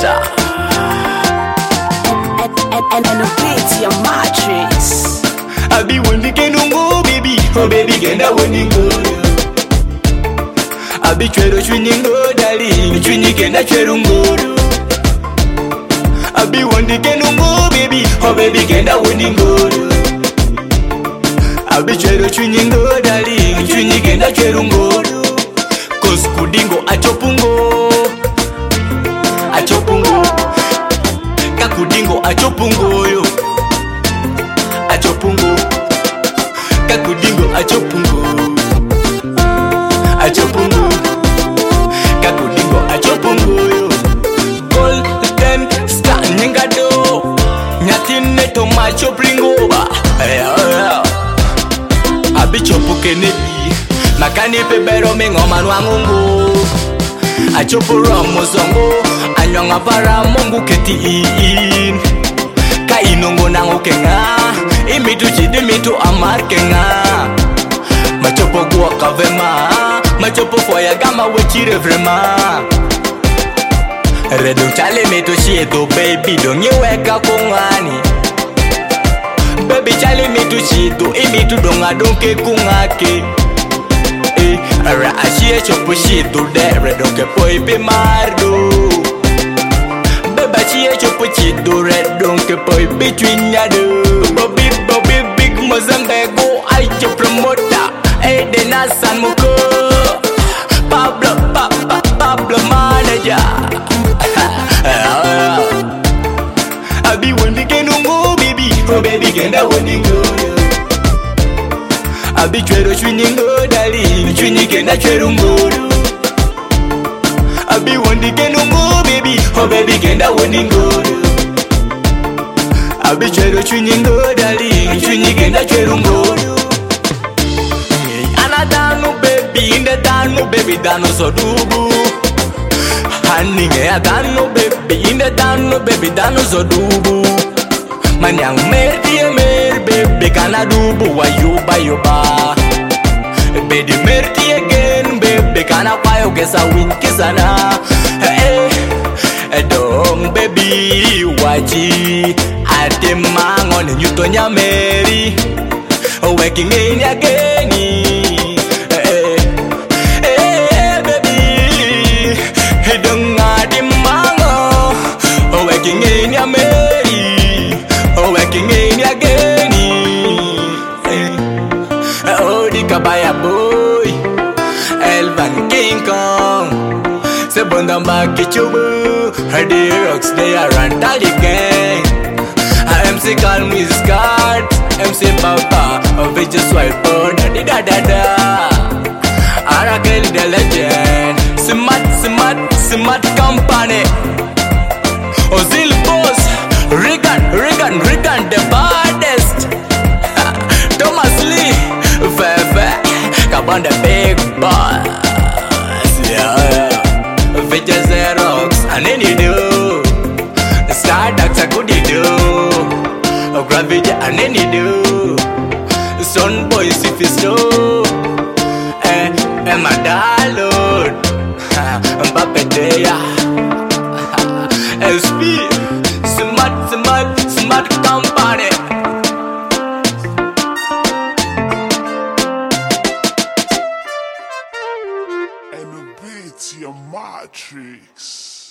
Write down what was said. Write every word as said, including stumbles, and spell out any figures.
master. And, and, and, and a beat your matrix. I be when the can go, baby. Oh, baby, get that when you go. I be trying to swing go, darling. Swing get that cherungo. I be when the can go, baby. Oh, baby, get that when you go. I be trying to swing go, darling. Swing get that cherungo. Cause kudingo achopungo. Achopungo. Kakudingo achopungo yo. Achopungo. Kakudingo achopungo. Achopungo. Kakudingo achopungo yo. Golden star nyingado. Nyatine to machopringo ba. Abichopu Kennedy. Makani pebero mingoma nwangungu. Achopuro mozongo. Anyonga para mungu keti in. Ka inongo nango kenga. Imitu chidi mitu amar kenga. Machopo guwa kavema. Machopo foya gama wechire vrema. Redo chale mitu shieto baby. Dongi weka kongani. Baby chale mitu shieto. Imitu donga donke kungake. Ara ashie chopo shieto dere. Donke poi pe mardo. Beba chie chopo chido red donke poi between yado. Bobby Bobby big Mozambique I cho promoter. Hey Dena San Moko. Pablo Papa Pablo manager. I be when the can go baby. Oh baby can that when you go. I be trying to swing go darling. Swing can that cherungo. I be one the can go baby. Oh baby can that when you go. I be trying to swing go darling. Swing can that cherungo. Anadano baby in the dano baby dano so dubu. Honey ya dano baby in the dano baby dano so dubu. Manyang merti mer baby kana dubu wa yuba yuba. Baby merti again baby kana kwayo kesa winki sana. Hey, dong baby waji ate mango ni nyutonya meri. Waking in again. Hey, hey baby, hey dong ate mango. Waking in ya meri. Waking in again. Oh di kabaya boy. Elvan King Kong. Sebondamba kichubu. Hardy rocks they are Rantali gang. M C call me Scott. M C Papa. Of which is swipe on da da da da. Arakel the legend. Smart smart smart company. Ozil boss. Regan Regan Regan the baddest. Thomas Lee. Fefe. Kabon the big boss. Yeah. Features the rocks and then you do. Star ducks a goodie do. Gravity and then you do. Son boys if it's so. Eh, eh, my darling. Mbappe Deya. S P. Smart, smart, smart company. And a beat your matrix.